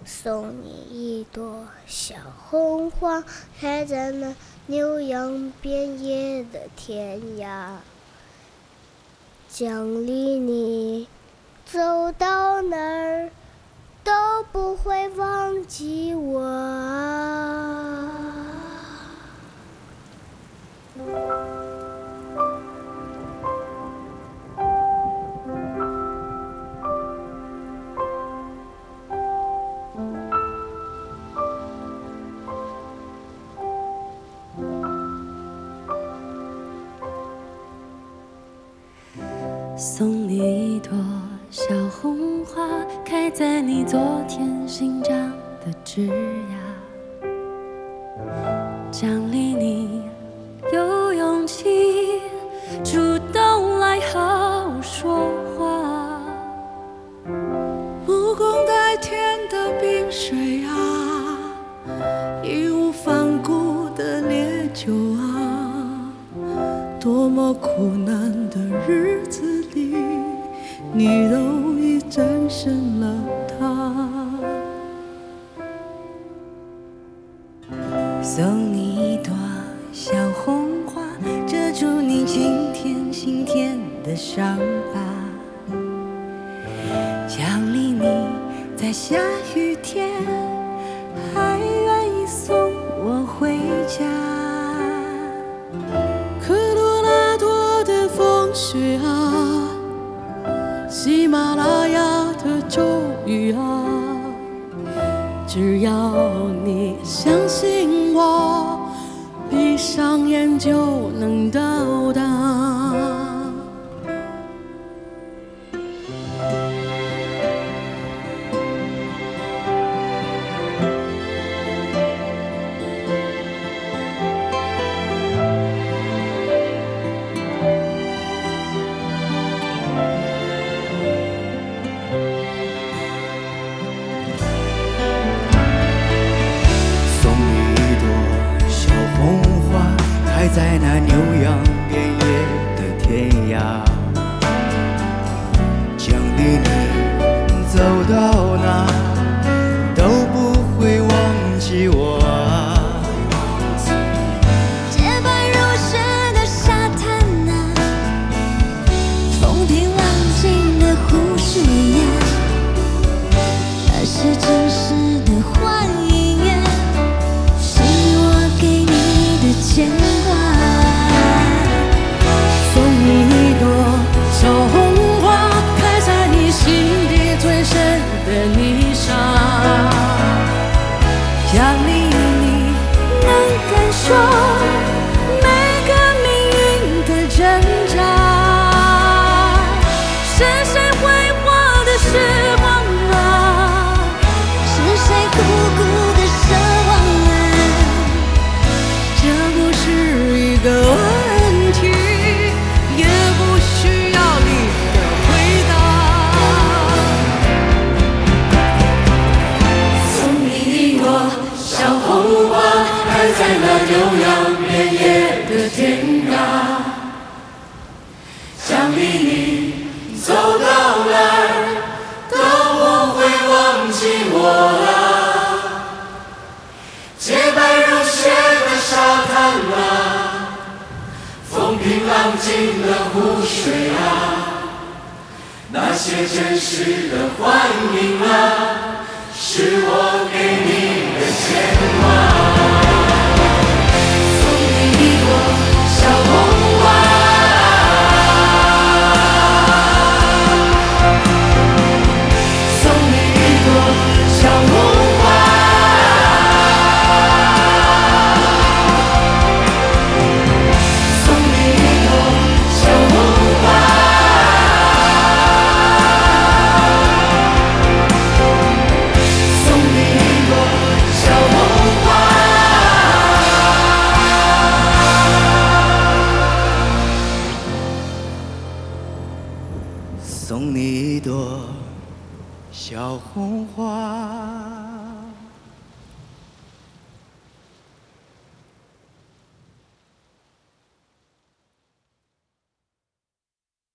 送你一朵小红花，开在那牛羊遍野的天涯。奖励你走到哪儿都不会忘记我啊。 送你一朵小红花，开在你昨天新长的枝桠，奖励你有勇气主动来和我说话。 不共戴天的冰水啊，义无反顾的烈酒啊，多么苦难的日子里，你都已战胜了它。 送你一朵小红花，遮住你今天心田的伤疤，奖励你在下雨天还愿意送我回家。 科罗拉多的风雪啊，喜马拉雅的骤雨啊，只要你相信我，闭上眼就能到达。 开在那牛羊遍野的天涯，奖励你走到哪都不会忘记我啊。 洁白如雪的沙滩啊，风平浪静的湖水呀，那是真实的欢迎呀，是我给你的牵挂。 小红花开在你心底最深的泥沙， 奖励你能感受每个命运的挣扎。 是谁挥霍的时光啊，是谁苦苦的奢望啊， 这不是一个问题，也不需要你的回答。 送你一朵小红花，开在那牛羊遍野的天涯，奖励你走到哪儿都不会忘记我啊。洁白如雪的沙滩啊，风平浪静的湖水啊，那些真实的欢迎啊，是我给你的牵挂。送你一朵小红花，送你一朵小红花，送你一朵小红花，送你一朵小红花。 送你一朵小红花。